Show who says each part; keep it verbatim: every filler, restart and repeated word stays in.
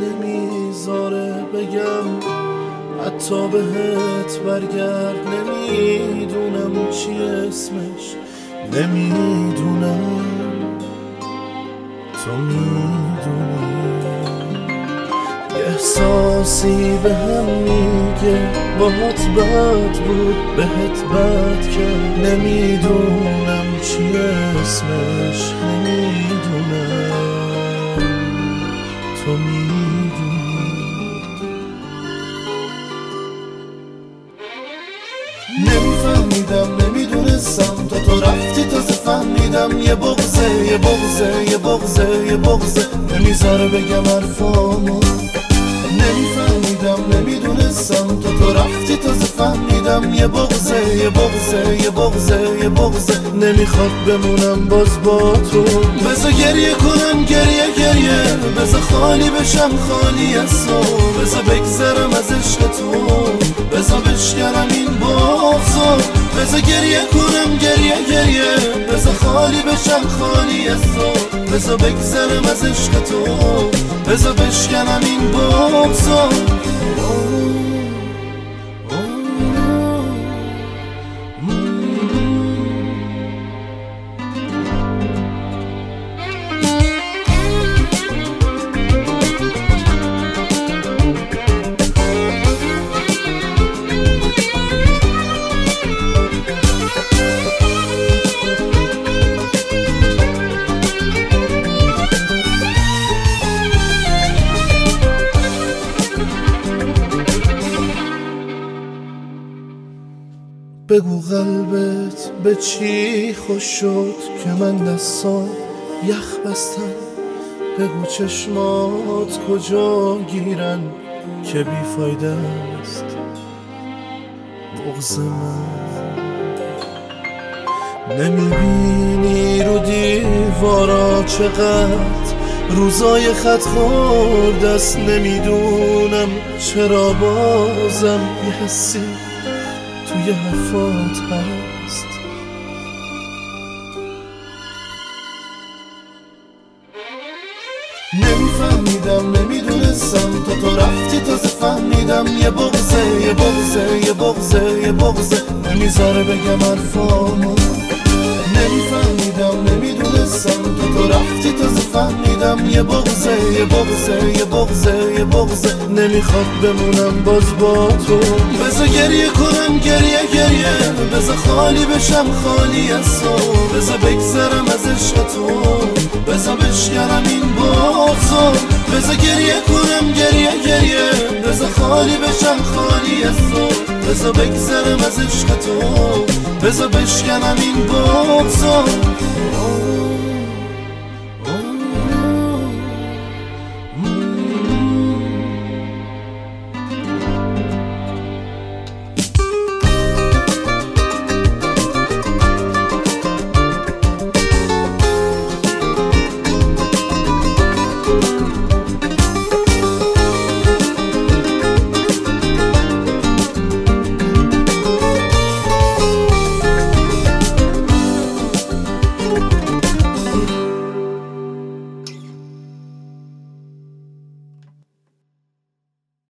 Speaker 1: نمیذاره بگم، حتی بهت برگرد نمیدونم چی اسمش، نمیدونم تو میدونی. احساسی به هم میگه باهات بد بود، بهت بد کرد، نمیدونم چی اسمش، نمیدونم تو میدونی. نمیفهمیدم نمیدونستم تا تو رفتی تازه فهمیدم، یه بغضه یه بغضه یه بغضه یه بغضه نمیذاره بگم حرفامو. نمیفهمیدم نمیدونستم تا تو رفتی تازه فهمیدم، یه بغضه یه بغضه یه بغضه یه بغضه نمیخواد بمونم باز با تو. بذار گریه کنم گریه گریه، بذار خالی بشم خالی از تو، بذار بگذرم از عشق تو، بذار بشکنم این بغضو. بذار گریه کنم گریه گریه، بذار خالی بشم خالی از تو، بذار بگذرم از عشق تو، بذار بشکنم این بغضو. بگو قلبت به چی خوش شد که من دستان یخ بستم، بگو چشمات کجا گیرن که بیفایده است بغض من. نمیبینی رو دیوارا چقدر روزای خط خورده است، نمیدونم چرا بازم یه حسی توی حرفات هست. نمیفهمیدم نمیدونستم تا تو رفتی تازه فهمیدم، یه بغضه یه بغضه یه بغضه یه بغضه نمیذاره بگم حرفامو. نمیفهمیدم نمیدونستم تا تو رفتی تازه فهمیدم، یه بغضه یه بغضه یه بغضه یه بغضه نمیخواد بمونم باز با تو. بذار گریه کنم گریه گریه، بذار خالی بشم خالی از تو، بذار بگذرم از عشق تو، بذار بشکنم این بغضو. بذار گریه کنم گریه گریه، بذار خالی بشم خالی از تو، بذار بگذرم از عشق تو، بذار بشکنم این بغضو.